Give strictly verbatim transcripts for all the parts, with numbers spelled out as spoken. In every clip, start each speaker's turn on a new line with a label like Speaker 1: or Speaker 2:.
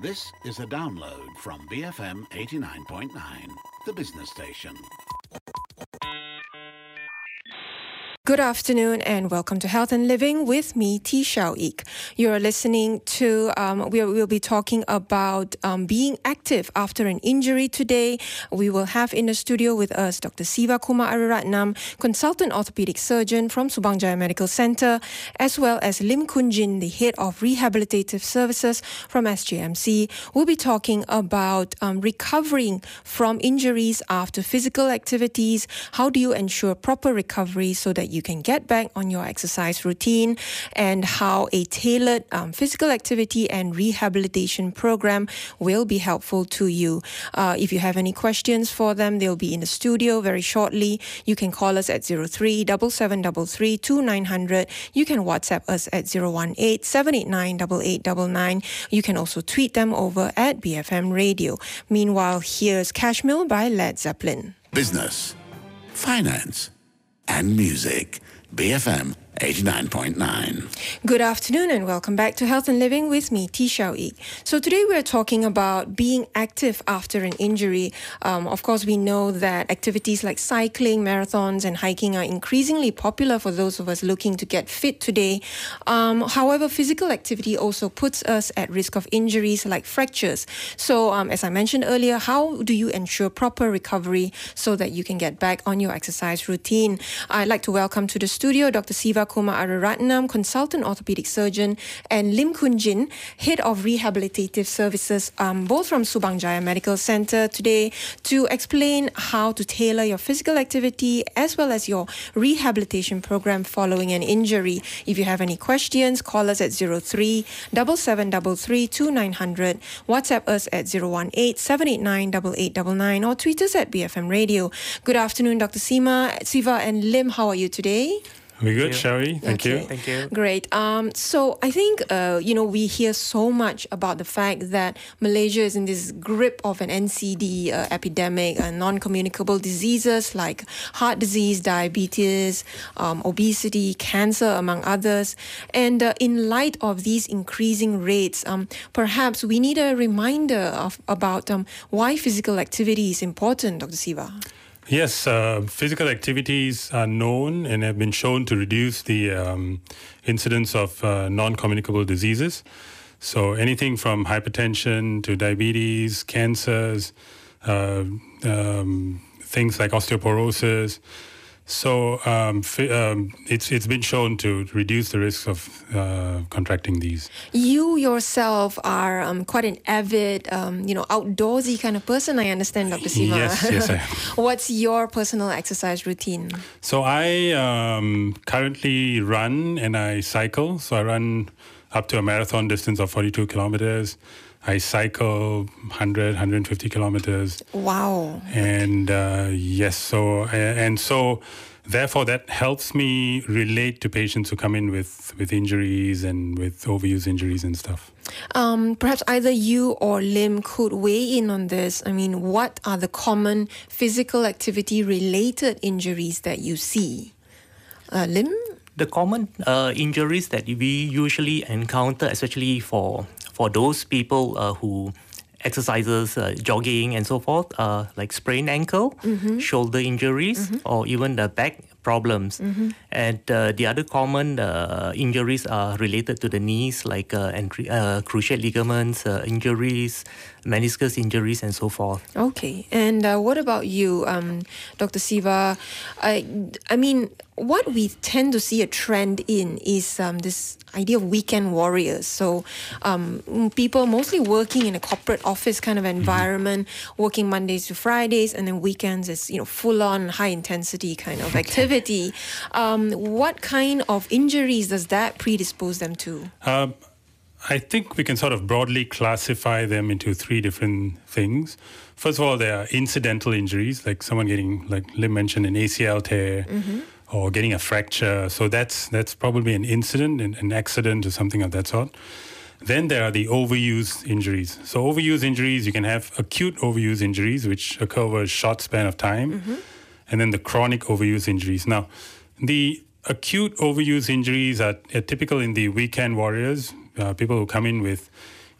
Speaker 1: This is a download from B F M eighty-nine point nine, the business station.
Speaker 2: Good afternoon and welcome to Health and Living with me, T. Xiao Ik. You're listening to, um, we'll, we'll be talking about um, being active after an injury today. We will have in the studio with us Doctor Siva Kumar Aruratnam, consultant orthopedic surgeon from Subang Jaya Medical Centre, as well as Lim Kun Jin, the head of rehabilitative services from S J M C. We'll be talking about um, recovering from injuries after physical activities. How do you ensure proper recovery so that you can get back on your exercise routine, and how a tailored um, physical activity and rehabilitation program will be helpful to you. Uh, if you have any questions for them, they'll be in the studio very shortly. You can call us at zero three seven seven three three two nine zero zero. You can WhatsApp us at zero one eight seven eight nine eight eight nine nine. You can also tweet them over at B F M Radio. Meanwhile, here's Cashmill by Led Zeppelin.
Speaker 1: Business, finance, and music. B F M eighty-nine point nine.
Speaker 2: Good afternoon and welcome back to Health and Living with me, T. Xiao Ik. So today we're talking about being active after an injury. Um, of course, we know that activities like cycling, marathons and hiking are increasingly popular for those of us looking to get fit today. Um, however, physical activity also puts us at risk of injuries like fractures. So um, as I mentioned earlier, how do you ensure proper recovery so that you can get back on your exercise routine? I'd like to welcome to the studio Doctor Siva Kumar Aruratnam, consultant orthopedic surgeon, and Lim Kun Jin, head of rehabilitative services, um, both from Subang Jaya Medical Centre, today to explain how to tailor your physical activity as well as your rehabilitation program following an injury. If you have any questions, call us at zero three seven seven three three two nine zero zero, WhatsApp us at zero one eight seven eight nine eight eight nine nine, or tweet us at B F M Radio. Good afternoon, Doctor Sima, Siva and Lim. How are you today?
Speaker 3: We're good, shall we? Thank
Speaker 2: okay.
Speaker 3: you.
Speaker 4: Thank you.
Speaker 2: Great. Um, so I think, uh, you know, we hear so much about the fact that Malaysia is in this grip of an N C D uh, epidemic, uh, non-communicable diseases like heart disease, diabetes, um, obesity, cancer, among others. And uh, in light of these increasing rates, um, perhaps we need a reminder of about um, why physical activity is important, Doctor Siva.
Speaker 3: Yes, uh, physical activities are known and have been shown to reduce the um, incidence of uh, non-communicable diseases. So anything from hypertension to diabetes, cancers, uh, um, things like osteoporosis. So um, f- um, it's it's been shown to reduce the risk of uh, contracting these.
Speaker 2: You yourself are um, quite an avid, um, you know, outdoorsy kind of person, I understand, Doctor Siva.
Speaker 3: Yes, yes, I am.
Speaker 2: What's your personal exercise routine?
Speaker 3: So I um, currently run and I cycle. So I run up to a marathon distance of forty-two kilometers. I cycle one hundred, one hundred fifty kilometers.
Speaker 2: Wow.
Speaker 3: And uh, yes, so and so therefore that helps me relate to patients who come in with, with injuries and with overuse injuries and stuff.
Speaker 2: Um, perhaps either you or Lim could weigh in on this. I mean, what are the common physical activity related injuries that you see? Uh, Lim?
Speaker 4: The common uh, injuries that we usually encounter, especially for for those people uh, who exercises, uh, jogging and so forth, uh, like sprained ankle, mm-hmm. shoulder injuries, mm-hmm. or even the back problems. Mm-hmm. And uh, the other common uh, injuries are related to the knees, like uh, entry, uh, cruciate ligaments uh, injuries, meniscus injuries, and so forth.
Speaker 2: Okay. And uh, what about you, um, Doctor Siva? I, I mean, what we tend to see a trend in is um, this idea of weekend warriors. So um, people mostly working in a corporate office kind of environment, mm-hmm. working Mondays to Fridays, and then weekends is, you know, full-on high-intensity kind of activity. Um, what kind of injuries does that predispose them to?
Speaker 3: Um, I think we can sort of broadly classify them into three different things. First of all, there are incidental injuries, like someone getting, like Lim mentioned, an A C L tear, mm-hmm. or getting a fracture. So that's that's probably an incident, an, an accident or something of that sort. Then there are the overuse injuries. So overuse injuries, you can have acute overuse injuries, which occur over a short span of time, mm-hmm. and then the chronic overuse injuries. Now, the acute overuse injuries are, are typical in the weekend warriors, uh, people who come in with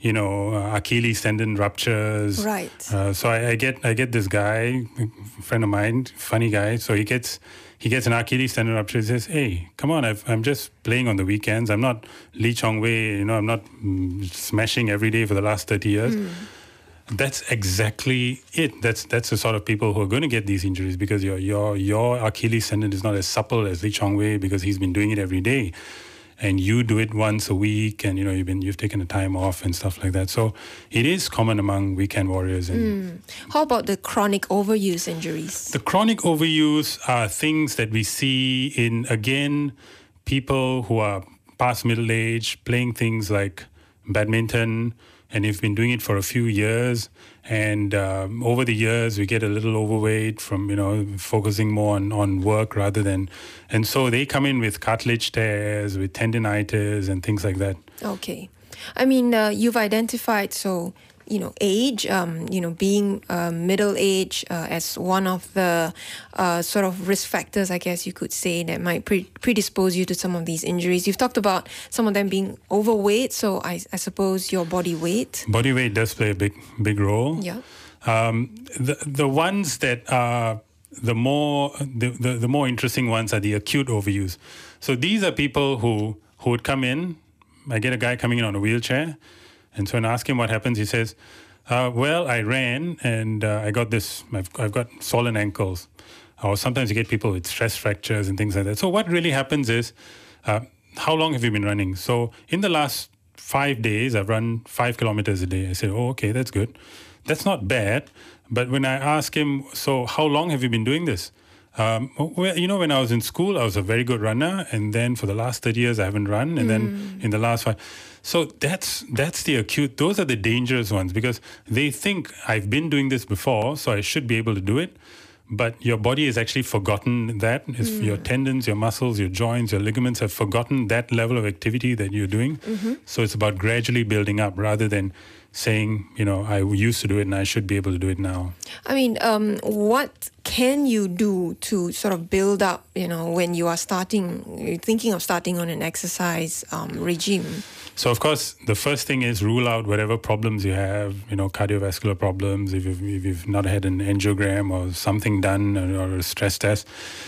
Speaker 3: you know, uh, Achilles tendon ruptures.
Speaker 2: Right.
Speaker 3: Uh, so I, I get I get this guy, a friend of mine, funny guy. So he gets he gets an Achilles tendon rupture. He says, "Hey, come on! I've, I'm just playing on the weekends. I'm not Lee Chong Wei. You know, I'm not mm, smashing every day for the last thirty years." Mm. That's exactly it. That's that's the sort of people who are going to get these injuries, because your your your Achilles tendon is not as supple as Lee Chong Wei because he's been doing it every day, and you do it once a week, and you know you've been you've taken the time off and stuff like that. So it is common among weekend warriors. And
Speaker 2: mm. How about the chronic overuse injuries?
Speaker 3: The chronic overuse are things that we see in, again, people who are past middle age playing things like badminton. And you've been doing it for a few years, and um, over the years we get a little overweight from, you know, focusing more on, on work rather than, and so they come in with cartilage tears, with tendinitis and things like that.
Speaker 2: Okay. I mean, uh, you've identified, so, you know, age, um, you know, being uh, middle age uh, as one of the uh, sort of risk factors, I guess you could say, that might pre- predispose you to some of these injuries. You've talked about some of them being overweight, so I, I suppose your body weight.
Speaker 3: Body weight does play a big, big role.
Speaker 2: Yeah.
Speaker 3: Um, the the ones that are the more the, the, the more interesting ones are the acute overuse. So these are people who who would come in. I get a guy coming in on a wheelchair. And so when I ask him what happens, he says, uh, well, I ran and uh, I got this, I've, I've got swollen ankles. Or sometimes you get people with stress fractures and things like that. So what really happens is, uh, how long have you been running? So in the last five days, I've run five kilometers a day. I say, oh, okay, that's good. That's not bad. But when I ask him, so how long have you been doing this? Um, well, you know, when I was in school, I was a very good runner. And then for the last thirty years, I haven't run. And mm. then in the last five... So that's that's the acute, those are the dangerous ones, because they think I've been doing this before, so I should be able to do it. But your body has actually forgotten that. Mm. Your tendons, your muscles, your joints, your ligaments have forgotten that level of activity that you're doing. Mm-hmm. So it's about gradually building up rather than saying, you know, I used to do it and I should be able to do it now.
Speaker 2: I mean, um, what can you do to sort of build up, you know, when you are starting, you're thinking of starting on an exercise um, regime?
Speaker 3: So, of course, the first thing is rule out whatever problems you have, you know, cardiovascular problems, if you've, if you've not had an angiogram or something done, or a stress test.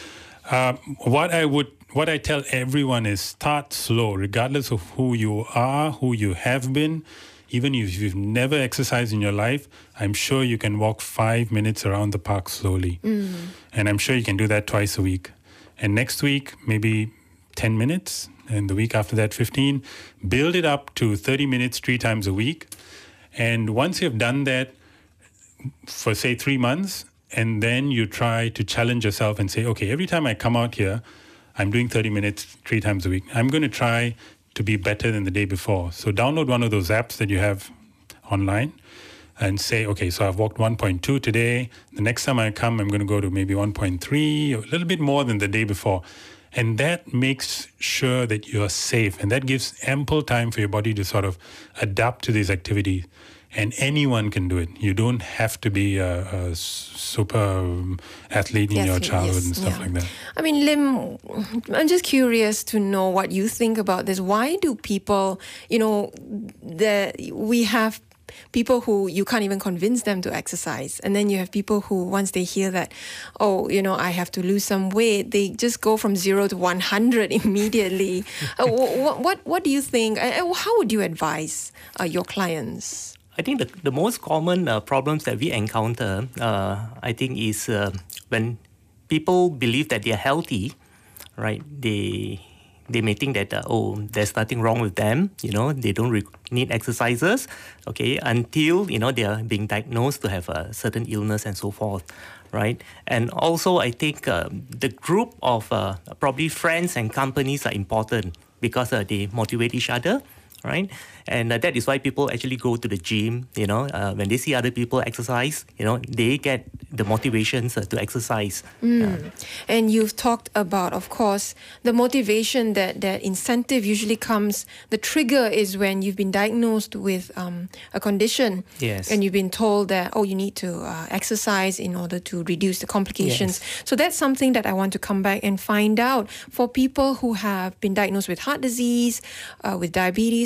Speaker 3: Uh, what I would, what I tell everyone is start slow, regardless of who you are, who you have been. Even if you've never exercised in your life, I'm sure you can walk five minutes around the park slowly. Mm. And I'm sure you can do that twice a week. And next week, maybe ten minutes. And the week after that, fifteen. Build it up to thirty minutes three times a week. And once you've done that for, say, three months, and then you try to challenge yourself and say, okay, every time I come out here, I'm doing thirty minutes three times a week. I'm going to try to be better than the day before. So download one of those apps that you have online and say, okay, so I've walked one point two today. The next time I come, I'm going to go to maybe one point three, or a little bit more than the day before. And that makes sure that you're safe. And that gives ample time for your body to sort of adapt to these activities. And anyone can do it. You don't have to be a, a super athlete in yes, your childhood yes, and stuff yeah. like that.
Speaker 2: I mean, Lim, I'm just curious to know what you think about this. Why do people, you know, the, we have people who you can't even convince them to exercise. And then you have people who, once they hear that, oh, you know, I have to lose some weight, they just go from zero to one hundred immediately. uh, what, what, what do you think? Uh, how would you advise uh, your clients?
Speaker 4: I think the, the most common uh, problems that we encounter, uh, I think, is uh, when people believe that they're healthy, right? They they may think that, uh, oh, there's nothing wrong with them, you know, they don't re- need exercises, okay, until, you know, they are being diagnosed to have a certain illness and so forth, right? And also, I think uh, the group of uh, probably friends and companies are important because uh, they motivate each other, right? And uh, that is why people actually go to the gym, you know, uh, when they see other people exercise, you know, they get the motivations uh, to exercise.
Speaker 2: Mm. Uh, and you've talked about, of course, the motivation, that, that incentive usually comes, the trigger is when you've been diagnosed with um, a condition.
Speaker 4: Yes.
Speaker 2: And you've been told that, oh, you need to uh, exercise in order to reduce the complications. Yes. So that's something that I want to come back and find out for people who have been diagnosed with heart disease, uh, with diabetes,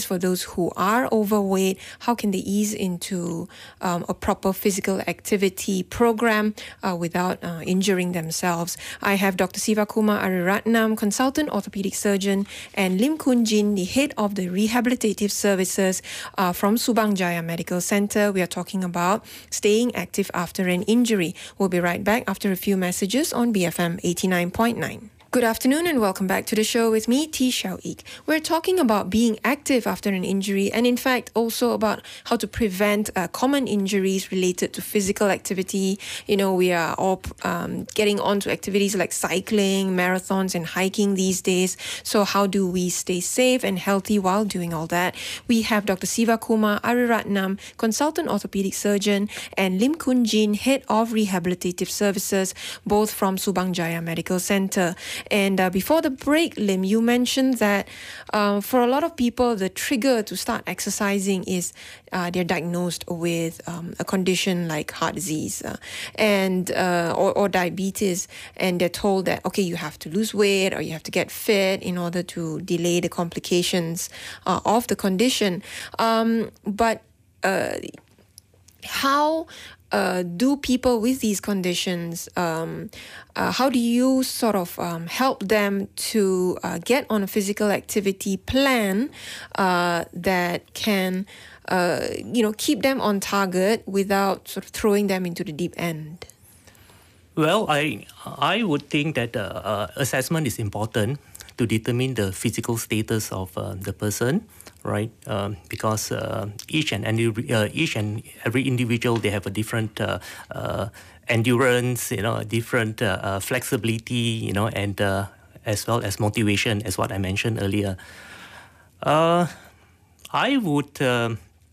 Speaker 2: for those who are overweight? How can they ease into um, a proper physical activity program uh, without uh, injuring themselves? I have Doctor Sivakumar Ariratnam, consultant orthopedic surgeon, and Lim Kun Jin, the head of the rehabilitative services uh, from Subang Jaya Medical Center. We are talking about staying active after an injury. We'll be right back after a few messages on B F M eighty-nine point nine. Good afternoon and welcome back to the show with me, T. Xiao Ik. We're talking about being active after an injury and in fact also about how to prevent uh, common injuries related to physical activity. You know, we are all um, getting onto activities like cycling, marathons and hiking these days. So how do we stay safe and healthy while doing all that? We have Doctor Sivakumar Ariratnam, consultant orthopedic surgeon, and Lim Kun Jin, head of rehabilitative services, both from Subang Jaya Medical Center. And uh, before the break, Lim, you mentioned that uh, for a lot of people, the trigger to start exercising is uh, they're diagnosed with um, a condition like heart disease uh, and uh, or, or diabetes, and they're told that, okay, you have to lose weight or you have to get fit in order to delay the complications uh, of the condition. Um, but uh, how... Uh, do people with these conditions, um, uh, how do you sort of um, help them to uh, get on a physical activity plan uh, that can, uh, you know, keep them on target without sort of throwing them into the deep end?
Speaker 4: Well, I I would think that uh, uh, assessment is important to determine the physical status of uh, the person, right? Um, because uh, each and any, uh, each and every individual, they have a different uh, uh, endurance, you know, a different uh, uh, flexibility, you know, and uh, as well as motivation, as what I mentioned earlier. Uh, I would, uh,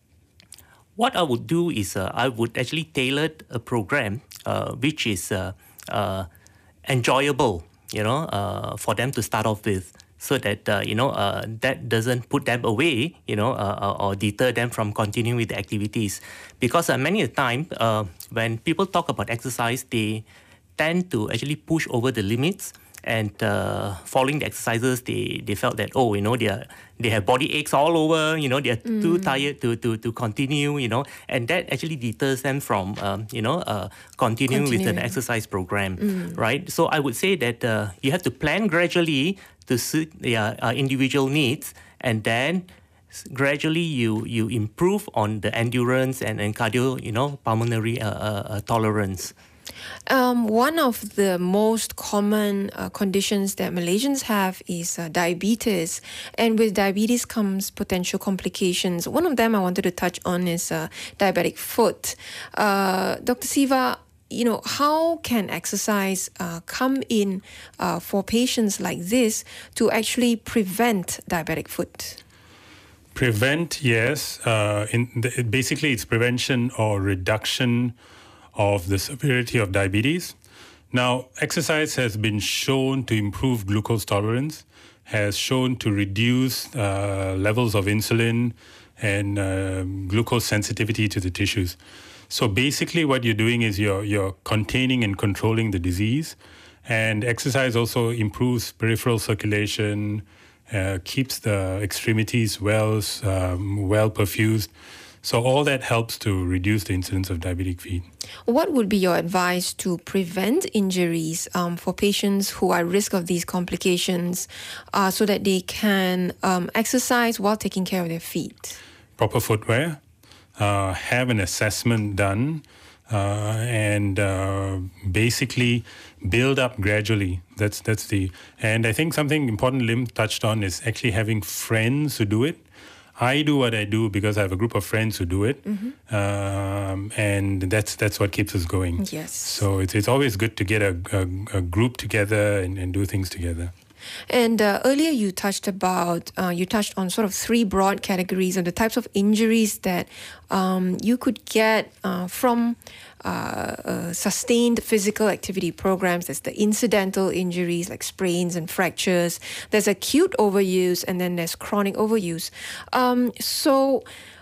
Speaker 4: what I would do is uh, I would actually tailor a program uh, which is uh, uh, enjoyable, you know, uh, for them to start off with, so that, uh, you know, uh, that doesn't put them away, you know, uh, or deter them from continuing with the activities. Because uh, many a time, uh, when people talk about exercise, they tend to actually push over the limits. And uh, following the exercises, they, they felt that, oh, you know, they are, they have body aches all over, you know, they're mm. too tired to, to, to continue, you know, and that actually deters them from, um, you know, uh, continuing, continuing with an exercise program, mm. right? So I would say that uh, you have to plan gradually to suit their uh, individual needs, and then gradually you you improve on the endurance and, and cardio, you know, pulmonary uh, uh, tolerance.
Speaker 2: Um, one of the most common uh, conditions that Malaysians have is uh, diabetes. And with diabetes comes potential complications. One of them I wanted to touch on is uh, diabetic foot. Uh, Doctor Siva, you know, how can exercise uh, come in uh, for patients like this to actually prevent diabetic foot?
Speaker 3: Prevent, yes. Uh, in the, basically, it's prevention or reduction of the severity of diabetes. Now, exercise has been shown to improve glucose tolerance, has shown to reduce uh, levels of insulin and uh, glucose sensitivity to the tissues. So basically what you're doing is you're, you're containing and controlling the disease, and exercise also improves peripheral circulation, uh, keeps the extremities well, um, well perfused. So all that helps to reduce the incidence of diabetic feet.
Speaker 2: What would be your advice to prevent injuries um, for patients who are at risk of these complications uh, so that they can um, exercise while taking care of their feet?
Speaker 3: Proper footwear, uh, have an assessment done, uh, and uh, basically build up gradually. That's that's the and I think something important Lim touched on is actually having friends who do it. I do what I do because I have a group of friends who do it, mm-hmm. um, and that's that's what keeps us going.
Speaker 2: Yes.
Speaker 3: So it's it's always good to get a, a, a group together and, and do things together.
Speaker 2: And uh, earlier you touched about, uh, you touched on sort of three broad categories of the types of injuries that um, you could get uh, from uh, uh, sustained physical activity programs. There's the incidental injuries like sprains and fractures. There's acute overuse, and then there's chronic overuse. Um, so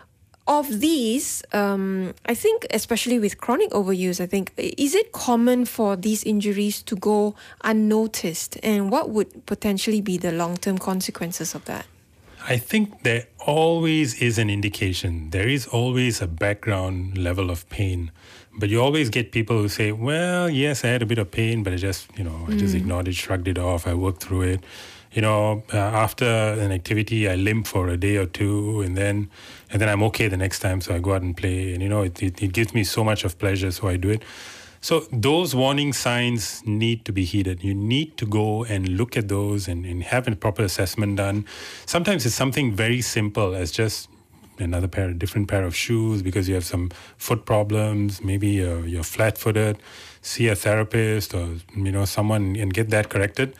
Speaker 2: of these, um, I think especially with chronic overuse, I think, is it common for these injuries to go unnoticed? And what would potentially be the long-term consequences of that?
Speaker 3: I think there always is an indication. There is always a background level of pain. But you always get people who say, well, yes, I had a bit of pain, but I just, you know, I just mm. ignored it, shrugged it off, I worked through it. You know, uh, after an activity, I limp for a day or two, and then and then I'm okay the next time, so I go out and play. And, you know, it, it, it gives me so much of pleasure, so I do it. So those warning signs need to be heeded. You need to go and look at those and, and have a proper assessment done. Sometimes it's something very simple as just another pair, a different pair of shoes because you have some foot problems. Maybe you're, you're flat-footed. See a therapist or, you know, someone and get that corrected.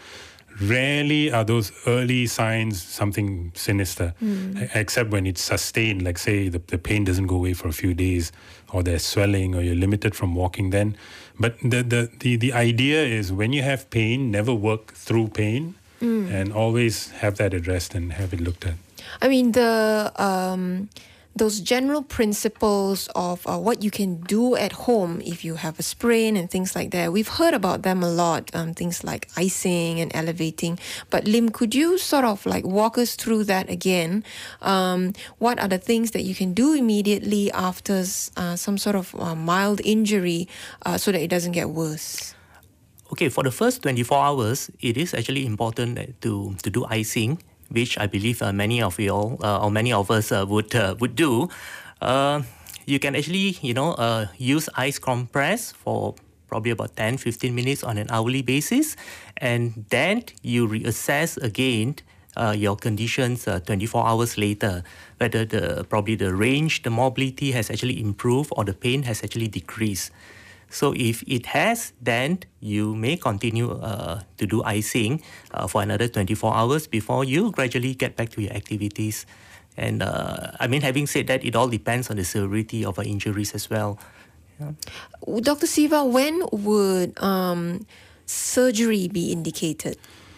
Speaker 3: Rarely are those early signs something sinister, mm. except when it's sustained, like say the, the pain doesn't go away for a few days or there's swelling or you're limited from walking then. But the, the, the, the idea is when you have pain, never work through pain mm. and always have that addressed and have it looked at.
Speaker 2: I mean, the um, those general principles of uh, what you can do at home if you have a sprain and things like that, we've heard about them a lot, um, things like icing and elevating. But Lim, could you sort of like walk us through that again? Um, what are the things that you can do immediately after uh, some sort of uh, mild injury uh, so that it doesn't get worse?
Speaker 4: Okay, for the first twenty-four hours, it is actually important to, to do icing, which I believe uh, many of you all, uh, or many of us uh, would uh, would do. Uh, you can actually, you know, uh, use ice compress for probably about ten to fifteen minutes on an hourly basis, and then you reassess again uh, your conditions uh, twenty-four hours later, whether the probably the range, the mobility has actually improved or the pain has actually decreased. So if it has, then you may continue uh, to do icing uh, for another twenty-four hours before you gradually get back to your activities. And uh, I mean, having said that, it all depends on the severity of our injuries as well. Yeah.
Speaker 2: Doctor Siva, when would um, surgery be indicated?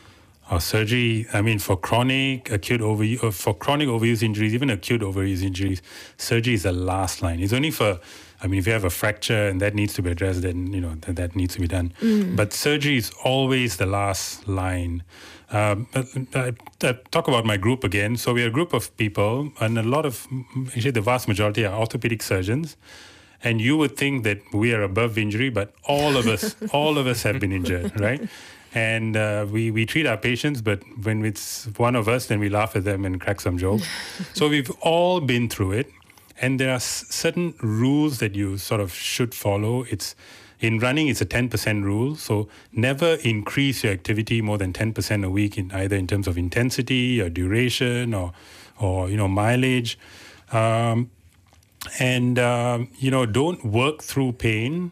Speaker 3: Or surgery, I mean, for chronic acute overuse, uh, for chronic overuse injuries, even acute overuse injuries, surgery is the last line. It's only for, I mean, if you have a fracture and that needs to be addressed, then, you know, that, that needs to be done. Mm. But surgery is always the last line. Um, I, I talk about my group again. So we're a group of people, and a lot of, actually the vast majority are orthopedic surgeons. And you would think that we are above injury, but all of us, all of us have been injured, right? And uh, we, we treat our patients, but when it's one of us, then we laugh at them and crack some jokes. So we've all been through it. And there are s- certain rules that you sort of should follow. It's in running, it's a ten percent rule. So never increase your activity more than ten percent a week, in either in terms of intensity or duration or, or you know, mileage. Um, and, um, you know, don't work through pain.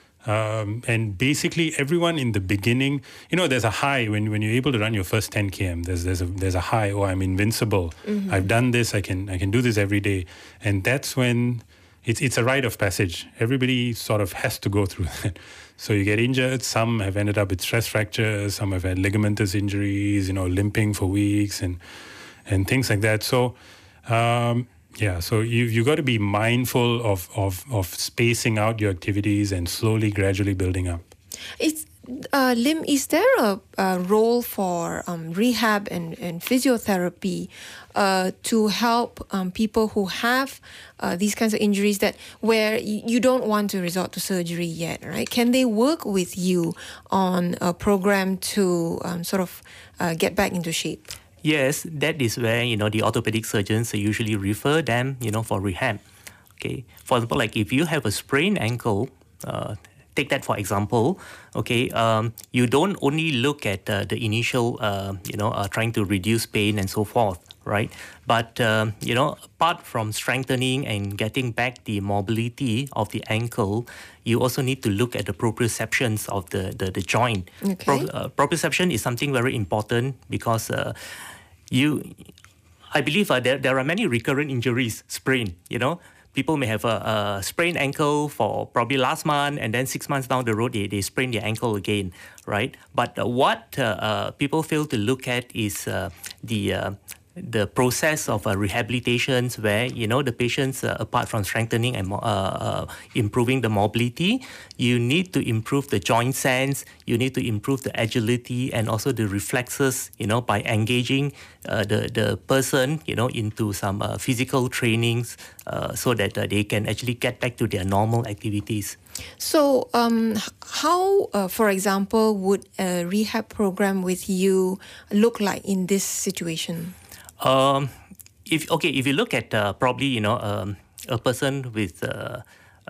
Speaker 3: Um, and basically everyone in the beginning, you know, there's a high when, when you're able to run your first ten kilometers. There's there's a there's a high. Oh, I'm invincible. Mm-hmm. I've done this. I can I can do this every day. And that's when it's it's a rite of passage. Everybody sort of has to go through that. So you get injured. Some have ended up with stress fractures. Some have had ligamentous injuries. You know, limping for weeks and and things like that. So. Um, Yeah, so you you got to be mindful of, of, of spacing out your activities and slowly, gradually building up.
Speaker 2: Is, uh, Lim, is there a, a role for um, rehab and, and physiotherapy uh, to help um, people who have uh, these kinds of injuries that where y- you don't want to resort to surgery yet, right? Can they work with you on a program to um, sort of uh, get back into shape?
Speaker 4: Yes, that is where, you know, the orthopedic surgeons usually refer them, you know, for rehab. Okay, for example, like if you have a sprained ankle, uh, take that for example, okay, um, you don't only look at uh, the initial, uh, you know, uh, trying to reduce pain and so forth, right? But, um, you know, apart from strengthening and getting back the mobility of the ankle, you also need to look at the proprioceptions of the, the, the joint.
Speaker 2: Okay.
Speaker 4: Pro, uh, proprioception is something very important because uh, you, I believe uh, there, there are many recurrent injuries, sprain, you know. People may have a, a sprained ankle for probably last month, and then six months down the road, they, they sprain their ankle again, right? But uh, what uh, uh, people fail to look at is uh, the uh, the process of uh, rehabilitations where, you know, the patients, uh, apart from strengthening and uh, uh, improving the mobility, you need to improve the joint sense, you need to improve the agility and also the reflexes, you know, by engaging uh, the, the person, you know, into some uh, physical trainings uh, so that uh, they can actually get back to their normal activities.
Speaker 2: So, um, how, uh, for example, would a rehab program with you look like in this situation?
Speaker 4: Um, if okay, if you look at uh, probably you know um, a person with uh,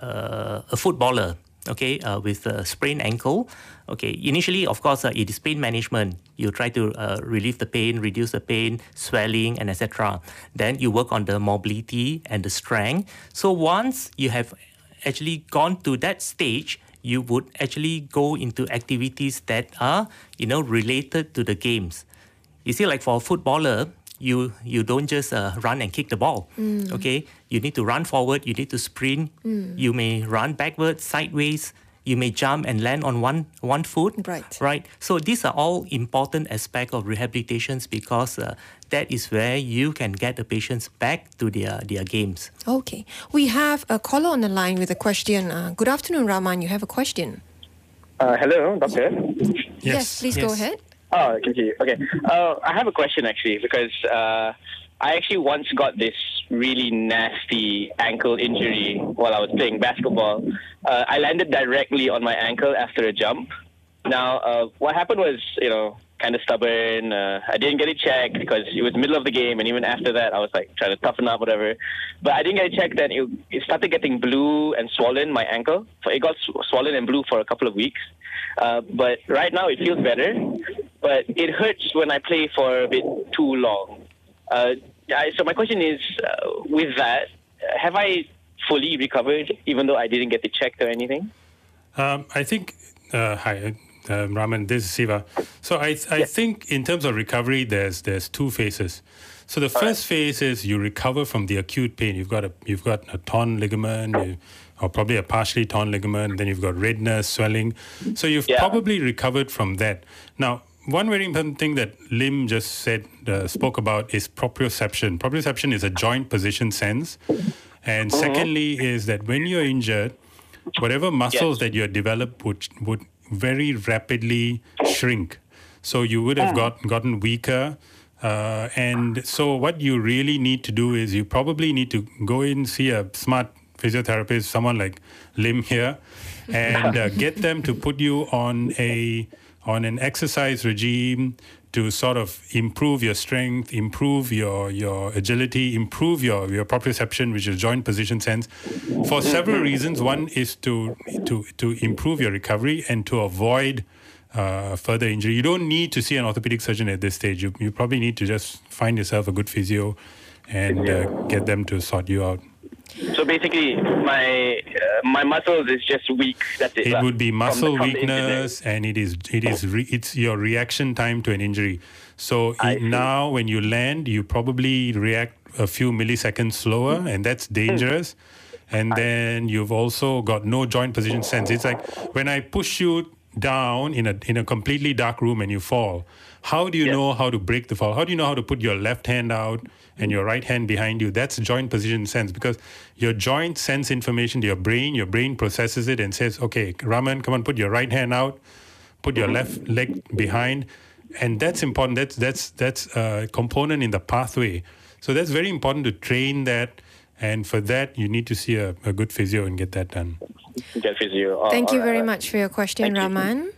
Speaker 4: uh, a footballer, okay, uh, with a sprained ankle, okay. Initially, of course, uh, it is pain management. You try to uh, relieve the pain, reduce the pain, swelling, and et cetera. Then you work on the mobility and the strength. So once you have actually gone to that stage, you would actually go into activities that are, you know, related to the games. You see, like for a footballer, you you don't just uh, run and kick the ball, mm. okay? You need to run forward, you need to sprint, mm. you may run backwards, sideways, you may jump and land on one, one foot,
Speaker 2: right?
Speaker 4: Right. So these are all important aspects of rehabilitations because uh, that is where you can get the patients back to their, their games.
Speaker 2: Okay. We have a caller on the line with a question. Uh, good afternoon, Rahman. You have a question.
Speaker 5: Uh, hello, doctor.
Speaker 3: Yes,
Speaker 2: yes please yes. go ahead.
Speaker 5: Oh, I can hear you. Okay. Uh, I have a question, actually, because uh, I actually once got this really nasty ankle injury while I was playing basketball. Uh, I landed directly on my ankle after a jump. Now, uh, what happened was, you know, kind of stubborn. Uh, I didn't get it checked because it was the middle of the game, and even after that, I was like trying to toughen up, whatever. But I didn't get it checked, and it, it started getting blue and swollen, my ankle. So it got sw- swollen and blue for a couple of weeks. Uh, but right now, it feels better. But it hurts when I play for a bit too long. Uh, I, so my question is, uh, with that, have I fully recovered, even though I didn't get it checked or anything?
Speaker 3: Um, I think, uh, hi, uh, Raman, this is Siva. So I I yeah. think in terms of recovery, there's there's two phases. So the first right. phase is you recover from the acute pain. You've got a you've got a torn ligament, you, or probably a partially torn ligament. Then you've got redness, swelling. So you've yeah. probably recovered from that. Now, one very important thing that Lim just said, uh, spoke about is proprioception. Proprioception is a joint position sense. And mm-hmm. secondly is that when you're injured, whatever muscles yes. that you developed would, would very rapidly shrink. So you would have got, gotten weaker. Uh, and so what you really need to do is you probably need to go in, see a smart physiotherapist, someone like Lim here, and uh, get them to put you on a on an exercise regime to sort of improve your strength, improve your, your agility, improve your, your proprioception, which is joint position sense, for several reasons. One is to to to improve your recovery and to avoid uh, further injury. You don't need to see an orthopedic surgeon at this stage. You you probably need to just find yourself a good physio and uh, get them to sort you out.
Speaker 5: So basically, my uh, my muscles is just weak. That's it.
Speaker 3: It would be muscle the, weakness, and it is it is re, it's your reaction time to an injury. So it, now, when you land, you probably react a few milliseconds slower, mm. and that's dangerous. And then you've also got no joint position sense. It's like when I push you down in a in a completely dark room and you fall. How do you yeah. know how to break the fall? How do you know how to put your left hand out and your right hand behind you? That's joint position sense, because your joint sends information to your brain. Your brain processes it and says, okay, Raman, come on, put your right hand out, put your left leg behind. And that's important. That's that's that's a component in the pathway. So that's very important to train that. And for that, you need to see a, a good physio and get that done.
Speaker 5: Get physio. Oh,
Speaker 2: Thank you
Speaker 5: right,
Speaker 2: very
Speaker 5: right.
Speaker 2: much for your question,
Speaker 5: Thank
Speaker 2: Raman.
Speaker 5: You.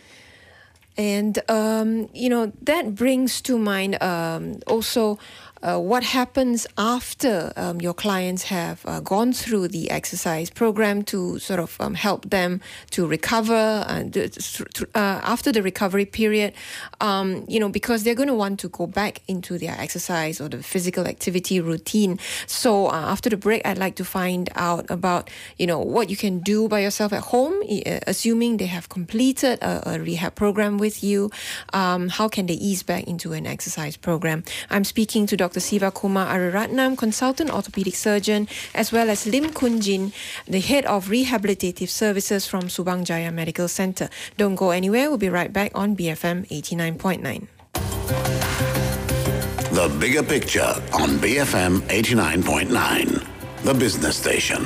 Speaker 2: And, um, you know, that brings to mind um, also uh, what happens after um, your clients have uh, gone through the exercise program to sort of um, help them to recover and uh, after the recovery period, um, you know, because they're going to want to go back into their exercise or the physical activity routine. So uh, after the break, I'd like to find out about, you know, what you can do by yourself at home, uh, assuming they have completed a, a rehab program with you. Um, how can they ease back into an exercise program? I'm speaking to Doctor Siva Kumar Araratnam, consultant orthopedic surgeon, as well as Lim Kun Jin, the head of rehabilitative services from Subang Jaya Medical Centre. Don't go anywhere. We'll be right back on B F M eighty-nine point nine.
Speaker 1: The Bigger Picture on B F M eighty-nine point nine, the business station.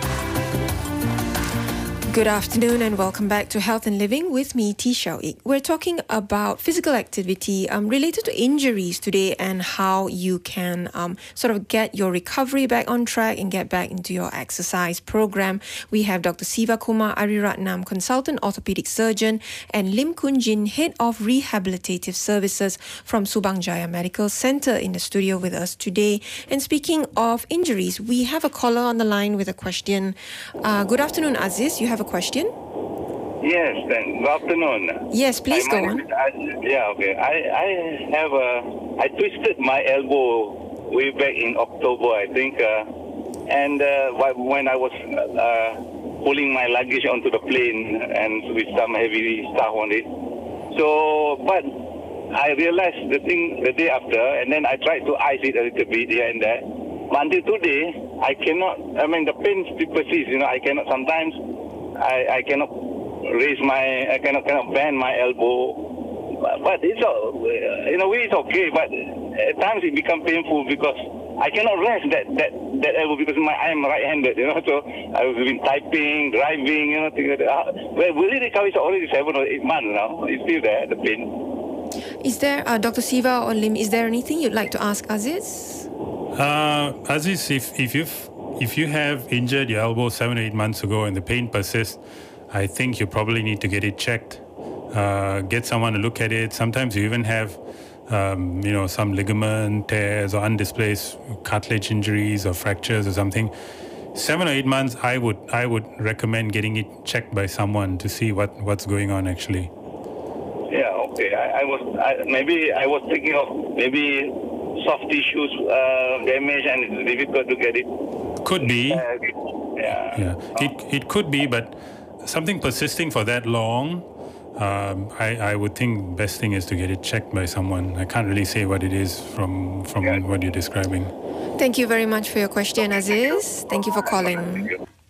Speaker 2: Good afternoon and welcome back to Health and Living with me, T. Xiao Ik. We're talking about physical activity um, related to injuries today and how you can um, sort of get your recovery back on track and get back into your exercise program. We have Doctor Siva Kumar Ariratnam, consultant orthopedic surgeon, and Lim Kun Jin, head of rehabilitative services from Subang Jaya Medical Center in the studio with us today. And speaking of injuries, we have a caller on the line with a question. Uh, good afternoon, Aziz. You have a question?
Speaker 6: Yes, then good afternoon.
Speaker 2: Yes, please
Speaker 6: I,
Speaker 2: go on.
Speaker 6: I, yeah, okay. I, I have a, I twisted my elbow way back in October, I think, uh, and uh, when I was uh, pulling my luggage onto the plane and with some heavy stuff on it. So, but I realized the thing the day after, and then I tried to ice it a little bit here and there. But until today, I cannot. I mean, the pain still persists. You know, I cannot sometimes. I, I cannot raise my, I cannot cannot bend my elbow, but, but it's in a way it's okay. But at times it becomes painful because I cannot rest that that, that elbow because my I am right-handed, you know. So I've been typing, driving, you know, things like that. Well, will it recover? It's already seven or eight months now. It's still there, the pain.
Speaker 2: Is there, uh, Doctor Siva or Lim, is there anything you'd like to ask Aziz?
Speaker 3: Uh, Aziz, if if you've If you have injured your elbow seven or eight months ago and the pain persists, I think you probably need to get it checked. Uh, get someone to look at it. Sometimes you even have, um, you know, some ligament tears or undisplaced cartilage injuries or fractures or something. Seven or eight months, I would I would recommend getting it checked by someone to see what, what's going on actually.
Speaker 6: Yeah, okay. I, I was I, maybe I was thinking of maybe soft tissues uh, damage and it's difficult to get it.
Speaker 3: Could be.
Speaker 6: Uh, yeah.
Speaker 3: Yeah. It it could be, but something persisting for that long, um, I I would think best thing is to get it checked by someone. I can't really say what it is from from
Speaker 6: Yeah.
Speaker 3: what you're describing.
Speaker 2: Thank you very much for your question, Aziz. Thank you for calling.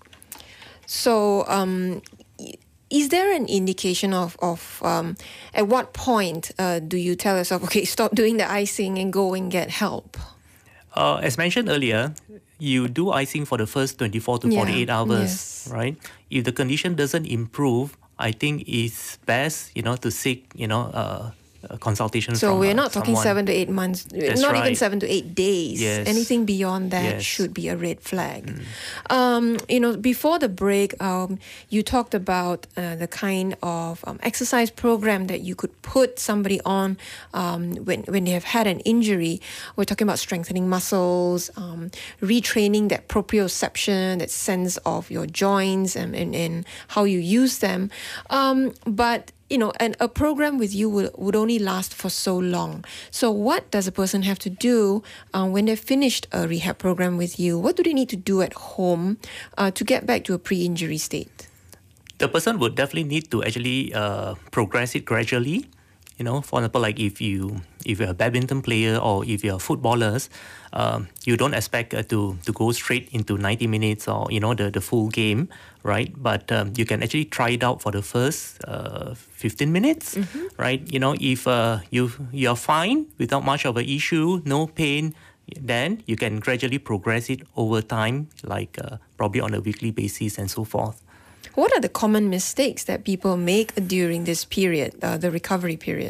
Speaker 2: So, um, is there an indication of, of um, at what point uh, do you tell yourself, okay, stop doing the icing and go and get help?
Speaker 4: Uh, as mentioned earlier, you do icing for the first twenty-four to forty-eight
Speaker 2: Yeah,
Speaker 4: hours,
Speaker 2: yes.
Speaker 4: right? If the condition doesn't improve, I think it's best, you know, to seek, you know, uh, a consultation
Speaker 2: So
Speaker 4: from
Speaker 2: we're
Speaker 4: uh,
Speaker 2: not talking
Speaker 4: someone.
Speaker 2: seven to eight months,
Speaker 4: That's
Speaker 2: not even
Speaker 4: right.
Speaker 2: seven to eight days.
Speaker 4: Yes.
Speaker 2: Anything beyond that
Speaker 4: Yes.
Speaker 2: should be a red flag. Um, you know, before the break, um, you talked about uh, the kind of um, exercise program that you could put somebody on um, when, when they have had an injury. We're talking about strengthening muscles, um, retraining that proprioception, that sense of your joints and, and, and how you use them. Um, but you know, and a program with you would, would only last for so long. So what does a person have to do uh, when they've finished a rehab program with you? What do they need to do at home uh, to get back to a pre-injury state?
Speaker 4: The person would definitely need to actually uh, progress it gradually. You know, for example, like if you if you're a badminton player or if you're footballers, um, you don't expect uh, to to go straight into ninety minutes or you know the, the full game, right? But um, you can actually try it out for the first uh, fifteen minutes, mm-hmm. right? You know, if uh, you you're fine without much of an issue, no pain, then you can gradually progress it over time, like uh, probably on a weekly basis and so forth.
Speaker 2: What are the common mistakes that people make during this period, uh, the recovery period?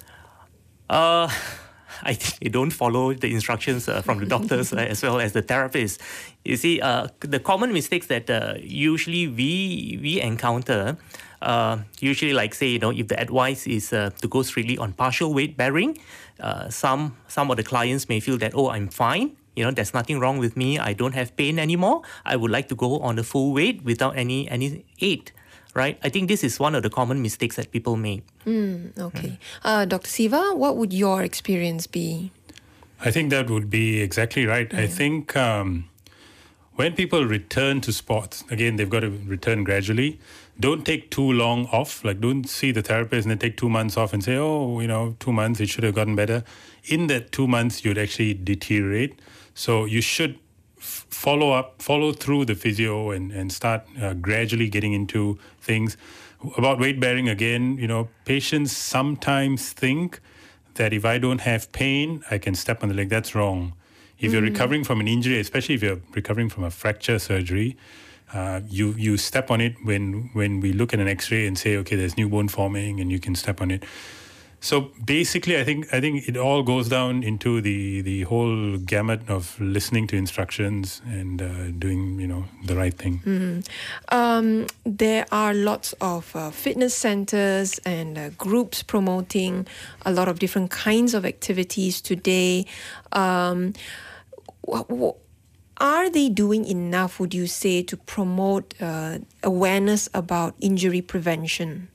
Speaker 4: Uh, I think they don't follow the instructions uh, from the doctors uh, as well as the therapists. You see, uh, the common mistakes that uh, usually we we encounter, uh, usually like say, you know, if the advice is uh, to go strictly on partial weight bearing, uh, some some of the clients may feel that, oh, I'm fine. You know, there's nothing wrong with me. I don't have pain anymore. I would like to go on the full weight without any any aid, right? I think this is one of the common mistakes that people make.
Speaker 2: Mm, okay. Uh, Doctor Siva, what would your experience be?
Speaker 3: I think that would be exactly right.
Speaker 2: Yeah.
Speaker 3: I think um, when people return to sports, again, they've got to return gradually. Don't take too long off. Like, don't see the therapist and then take two months off and say, oh, you know, two months, it should have gotten better. In that two months, you'd actually deteriorate. So you should f- follow up, follow through the physio and, and start uh, gradually getting into things. About weight bearing, again, you know, patients sometimes think that if I don't have pain, I can step on the leg. That's wrong. If you're recovering from an injury, especially if you're recovering from a fracture surgery, uh, you you step on it when when we look at an X-ray and say, okay, there's new bone forming, and you can step on it. So basically, I think I think it all goes down into the the whole gamut of listening to instructions and uh, doing you know the right thing.
Speaker 2: Mm-hmm. Um, there are lots of uh, fitness centers and uh, groups promoting a lot of different kinds of activities today. Um, wh- wh- are they doing enough, would you say, to promote uh, awareness about injury prevention?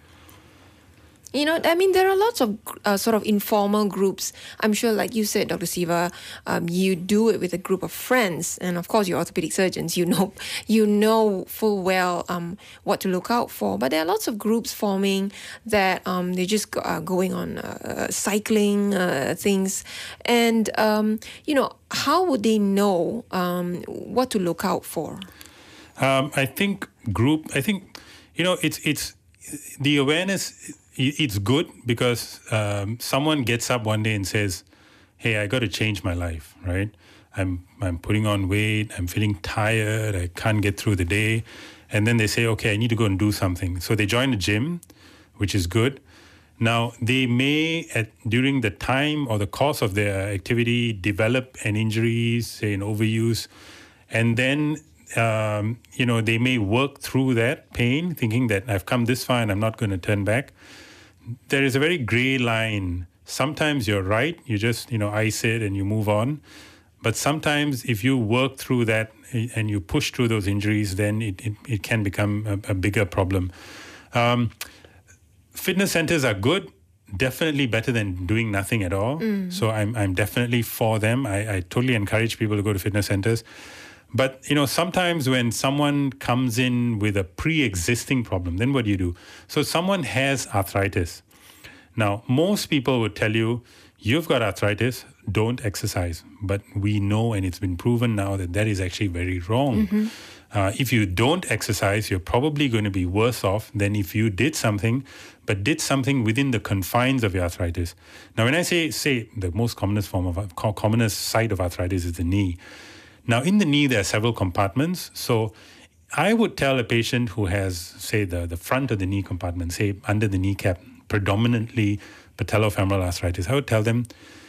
Speaker 2: You know, I mean, there are lots of uh, sort of informal groups. I'm sure, like you said, Doctor Siva, um, you do it with a group of friends, and of course, you're orthopedic surgeons. You know, you know full well um, what to look out for. But there are lots of groups forming that um, they're just go, uh, going on uh, cycling uh, things, and um, you know, how would they know um, what to look out for?
Speaker 3: Um, I think group. I think you know, it's it's the awareness. It's good because um, someone gets up one day and says, hey, I got to change my life, right? I'm I'm putting on weight, I'm feeling tired, I can't get through the day. And then they say, okay, I need to go and do something. So they join a gym, which is good. Now, they may, at during the time or the course of their activity, develop an injury, say an overuse, and then um, you know, they may work through that pain, thinking that I've come this far and I'm not going to turn back. There is a very gray line. Sometimes you're right, you just, you know, ice it and you move on. But sometimes if you work through that and you push through those injuries, then it, it, it can become a, a bigger problem. Um, fitness centers are good, definitely better than doing nothing at all. Mm. So I'm I'm definitely for them. I, I totally encourage people to go to fitness centers. But, you know, sometimes when someone comes in with a pre-existing problem, then what do you do? So someone has arthritis. Now, most people would tell you, you've got arthritis, don't exercise. But we know, and it's been proven now, that that is actually very wrong. Mm-hmm. Uh, if you don't exercise, you're probably going to be worse off than if you did something, but did something within the confines of your arthritis. Now, when I say, say the most commonest form of, commonest site of arthritis is the knee. Now, in the knee, there are several compartments. So I would tell a patient who has, say, the, the front of the knee compartment, say, under the kneecap, predominantly patellofemoral arthritis, I would tell them,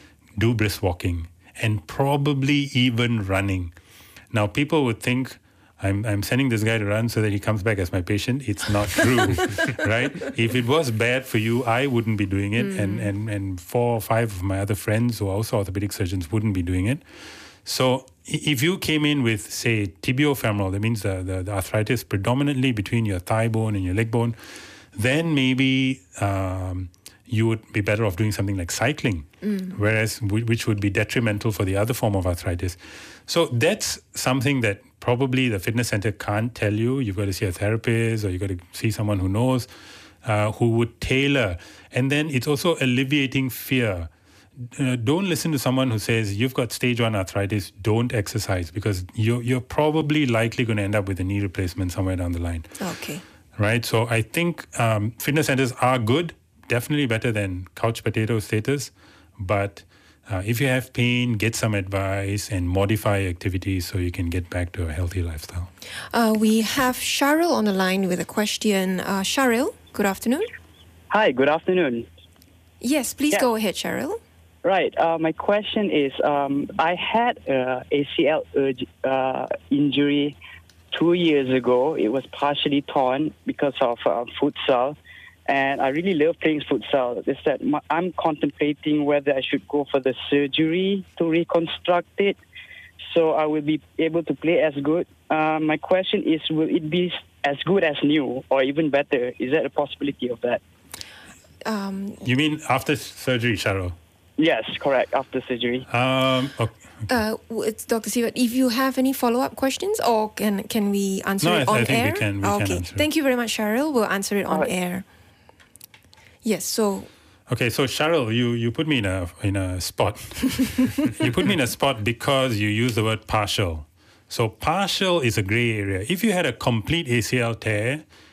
Speaker 3: do brisk walking and probably even running. Now, people would think, I'm, I'm sending this guy to run so that he comes back as my patient. It's not true, right? If it was bad for you, I wouldn't be doing it. Mm. And, and, and four or five of my other friends who are also orthopedic surgeons wouldn't be doing it. So if you came in with, say, tibiofemoral, that means the, the, the arthritis predominantly between your thigh bone and your leg bone, then maybe um, you would be better off doing something like cycling, mm. whereas which would be detrimental for the other form of arthritis. So that's something that probably the fitness center can't tell you. You've got to see a therapist or you've got to see someone who knows, uh, who would tailor. And then it's also alleviating fear. Uh, don't listen to someone who says, you've got stage one arthritis, don't exercise, because you're, you're probably likely going to end up with a knee replacement somewhere down the line.
Speaker 2: Okay.
Speaker 3: Right? So I think um, fitness centers are good, definitely better than couch potato status. But uh, if you have pain, get some advice and modify activities so you can get back to a healthy lifestyle.
Speaker 2: Uh, we have Cheryl on the line with a question. Uh, Cheryl, good afternoon.
Speaker 7: Hi, good afternoon.
Speaker 2: Yes, please
Speaker 7: yeah.
Speaker 2: go ahead, Cheryl.
Speaker 7: Right. Uh, my question is, um, I had a A C L uh, injury two years ago. It was partially torn because of uh, futsal, and I really love playing futsal. It's that my, I'm contemplating whether I should go for the surgery to reconstruct it, so I will be able to play as good. Uh, my question is, will it be as good as new, or even better? Is there a possibility of that?
Speaker 2: Um,
Speaker 3: you mean after surgery, Cheryl?
Speaker 7: Yes, correct. After surgery.
Speaker 3: Um, okay.
Speaker 2: Uh, it's Doctor Siva. If you have any follow-up questions, or can can we answer
Speaker 3: no,
Speaker 2: it
Speaker 3: I,
Speaker 2: on
Speaker 3: I think
Speaker 2: air?
Speaker 3: we can. We
Speaker 2: okay.
Speaker 3: can answer
Speaker 2: Thank
Speaker 3: it.
Speaker 2: you very much, Cheryl. We'll answer it on
Speaker 7: right.
Speaker 2: air. Yes. So.
Speaker 3: Okay, so Cheryl, you, you put me in a in a spot. You put me in a spot because you use the word partial. So partial is a gray area. If you had a complete A C L tear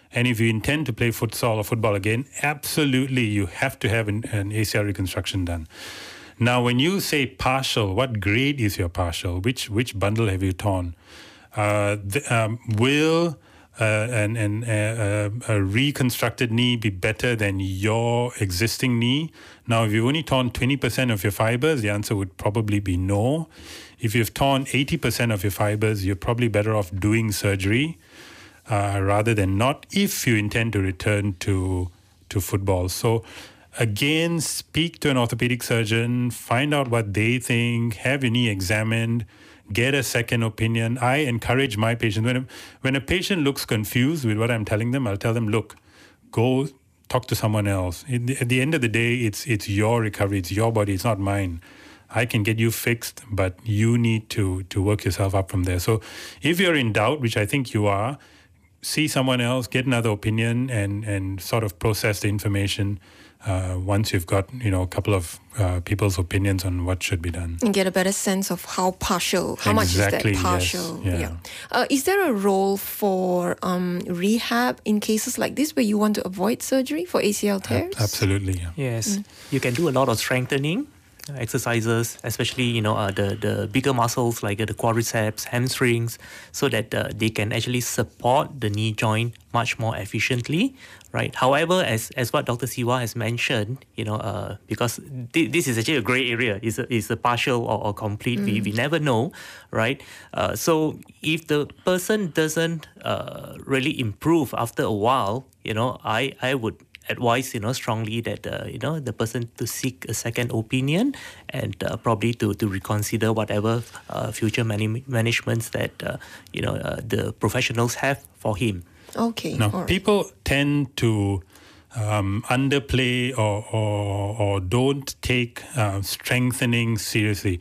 Speaker 3: And if you intend to play futsal or football again, absolutely you have to have an, an A C L reconstruction done. Now, when you say partial, what grade is your partial? Which which bundle have you torn? Uh, the, um, will uh, an, an, uh, a reconstructed knee be better than your existing knee? Now, if you've only torn twenty percent of your fibers, the answer would probably be no. If you've torn eighty percent of your fibers, you're probably better off doing surgery uh, rather than not, if you intend to return to to football. So again, speak to an orthopedic surgeon, find out what they think, have your knee examined, get a second opinion. I encourage my patients, when a, when a patient looks confused with what I'm telling them, I'll tell them, look, go talk to someone else. At the end of the day, it's it's your recovery, it's your body, it's not mine. I can get you fixed, but you need to to work yourself up from there. So if you're in doubt, which I think you are, see someone else, get another opinion, and and sort of process the information uh, once you've got, you know, a couple of uh, people's opinions on what should be done.
Speaker 2: And get a better sense of how partial, how
Speaker 3: Exactly,
Speaker 2: much is that partial.
Speaker 3: yes, yeah.
Speaker 2: Uh, is there a role for um, rehab in cases like this where you want to avoid surgery for A C L tears?
Speaker 3: Ab- absolutely, yeah.
Speaker 4: Yes, mm. you can do a lot of strengthening exercises, especially, you know, uh, the, the bigger muscles like uh, the quadriceps, hamstrings, so that uh, they can actually support the knee joint much more efficiently, right? However, as as what Doctor Siva has mentioned, you know, uh, because th- this is actually a gray area, it's a, it's a partial or, or complete, mm. we, we never know, right? Uh, so if the person doesn't uh, really improve after a while, you know, I, I would advise, you know, strongly that, uh, you know, the person to seek a second opinion and uh, probably to, to reconsider whatever uh, future mani- managements that, uh, you know, uh, the professionals have for him.
Speaker 2: Okay.
Speaker 3: Now,
Speaker 2: right.
Speaker 3: people tend to um, underplay or, or, or don't take uh, strengthening seriously.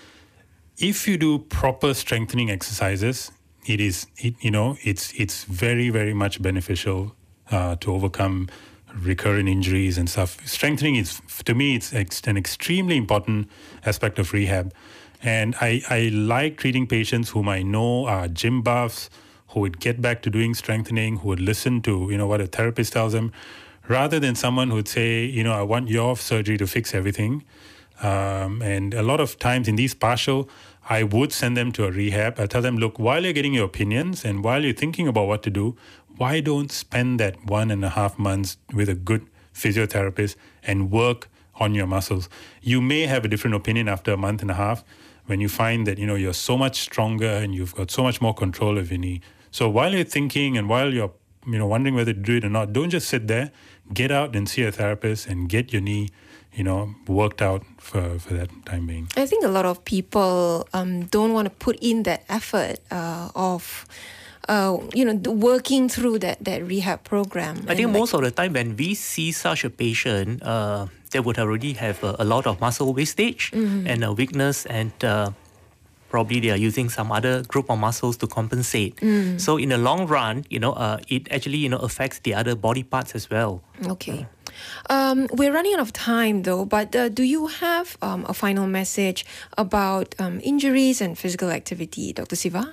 Speaker 3: If you do proper strengthening exercises, it is, it, you know, it's, it's very, very much beneficial uh, to overcome recurrent injuries and stuff. Strengthening is, to me, it's ex- an extremely important aspect of rehab. And I, I like treating patients whom I know are gym buffs, who would get back to doing strengthening, who would listen to, you know, what a therapist tells them, rather than someone who would say, you know, I want your surgery to fix everything. Um, and a lot of times in these partial, I would send them to a rehab. I tell them, look, while you're getting your opinions and while you're thinking about what to do, why don't spend that one and a half months with a good physiotherapist and work on your muscles? You may have a different opinion after a month and a half when you find that, you know, you're so much stronger and you've got so much more control of your knee. So while you're thinking and while you're, you know, wondering whether to do it or not, don't just sit there. Get out and see a therapist and get your knee, you know, worked out for, for that time being.
Speaker 2: I think a lot of people um, don't want to put in that effort uh, of Uh, you know, working through that, that rehab program.
Speaker 4: I think like most of the time when we see such a patient, uh, they would already have a, a lot of muscle wastage mm-hmm. and a weakness, and uh, probably they are using some other group of muscles to compensate. Mm. So in the long run, you know, uh, it actually, you know, affects the other body parts as well.
Speaker 2: Okay. Um, we're running out of time though, but uh, do you have um, a final message about um, injuries and physical activity, Doctor Siva?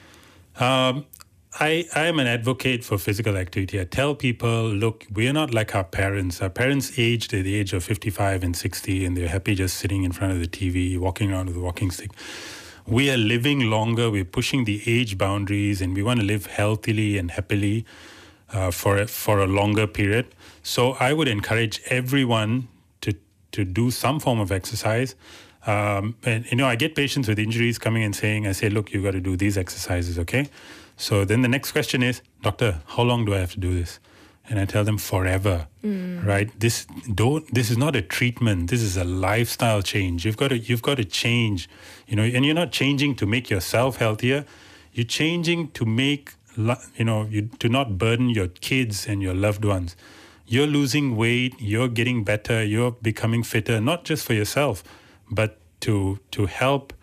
Speaker 3: Um, I, I am an advocate for physical activity. I tell people, look, we're not like our parents. Our parents aged at the age of fifty-five and sixty, and they're happy just sitting in front of the T V, walking around with a walking stick. We are living longer. We're pushing the age boundaries, and we want to live healthily and happily uh, for, a, for a longer period. So I would encourage everyone to, to do some form of exercise. Um, and, you know, I get patients with injuries coming and saying, I say, look, you got to do these exercises, okay? So then the next question is, doctor, how long do I have to do this? And I tell them forever, mm. right? This don't. This is not a treatment. This is a lifestyle change. You've got to. You've got to change, you know. And you're not changing to make yourself healthier. You're changing to make, you know, you to not burden your kids and your loved ones. You're losing weight. You're getting better. You're becoming fitter, not just for yourself, but to to help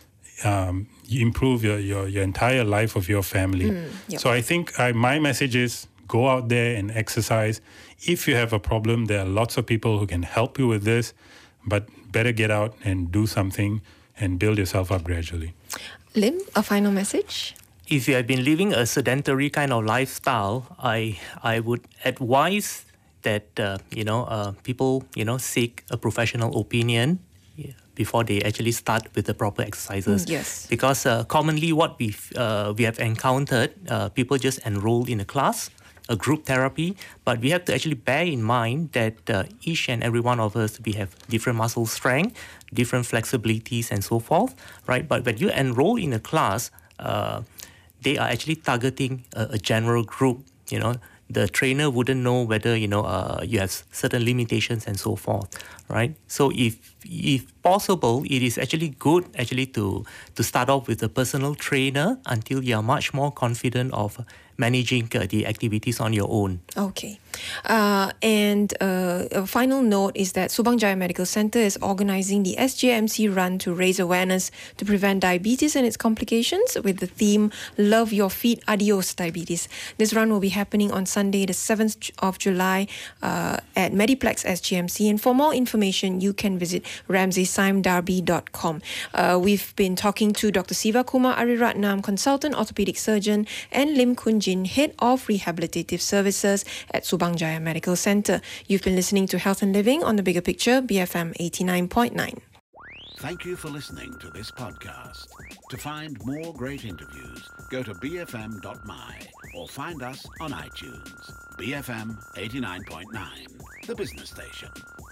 Speaker 3: um, improve your, your, your entire life of your family. Mm, yep. So I think I, my message is go out there and exercise. If you have a problem, there are lots of people who can help you with this, but better get out and do something and build yourself up gradually.
Speaker 2: Lim, a final message?
Speaker 4: if you have been living a sedentary kind of lifestyle, I I would advise that uh, you know uh, people you know seek a professional opinion before they actually start with the proper exercises.
Speaker 2: Mm, yes.
Speaker 4: Because uh, commonly what we uh, we have encountered, uh, people just enroll in a class, a group therapy, but we have to actually bear in mind that uh, each and every one of us, we have different muscle strength, different flexibilities and so forth, right? But when you enroll in a class, uh, they are actually targeting a, a general group, you know. The trainer wouldn't know whether, you know, uh, you have certain limitations and so forth, right? So if if possible, it is actually good actually to to start off with a personal trainer until you are much more confident of managing uh, the activities on your own.
Speaker 2: Okay. Uh, and uh, a final note is that Subang Jaya Medical Centre is organising the S J M C run to raise awareness to prevent diabetes and its complications with the theme Love Your Feet, Adios Diabetes. This run will be happening on Sunday the seventh of July uh, at Mediplex S G M C, and for more information you can visit ramsey sime darby dot com. Uh, we've been talking to Doctor Siva Kumar Ariratnam, Consultant Orthopedic Surgeon, and Lim Kun Jin, Head of Rehabilitative Services at Subang Jaya Medical Centre. You've been listening to Health and Living on The Bigger Picture, B F M eighty-nine point nine.
Speaker 1: Thank you for listening to this podcast. To find more great interviews, go to b f m dot m y or find us on iTunes. B F M eighty-nine point nine, the business station.